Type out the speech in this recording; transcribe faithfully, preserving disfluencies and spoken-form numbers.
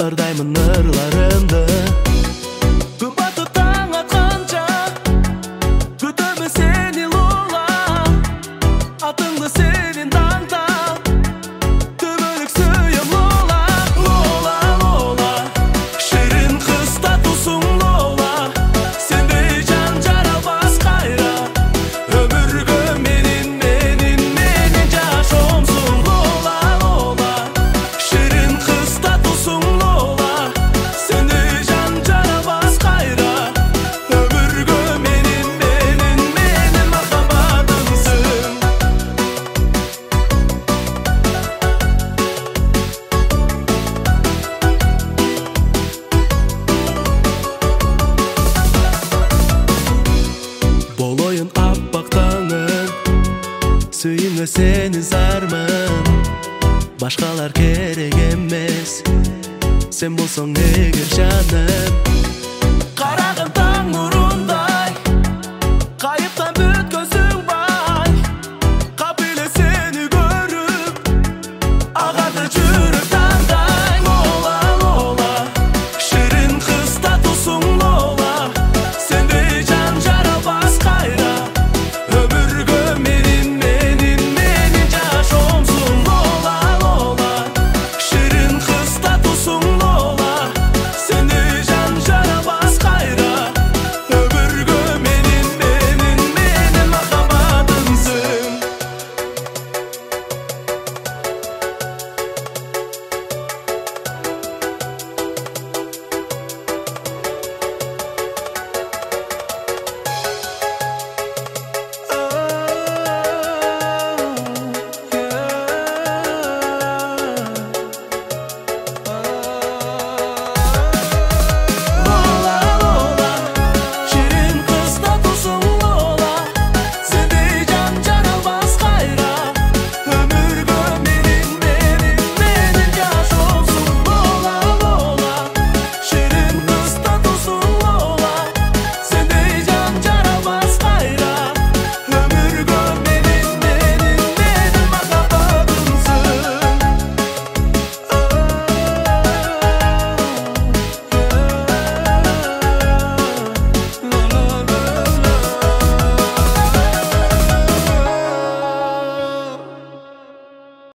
ырдаймын ырларымды. Күн батып таң атқанша күтемін сені лола, атыңды сенен таңдап түбілік сүйем лола. Лола, лола, шірін қыз татусың лола, сендей жан жаралмас қайра, өмірге менен менен менен жашомсың. Лола, лола, шірін қыз татусың лола, сендей жан жаралмас қайра, өмірге менен менен менен махаббатымсың. Болойын аппақ таңың, сүйіңе сені зармын, башқалар керек емес, сен болсаң егер жаным.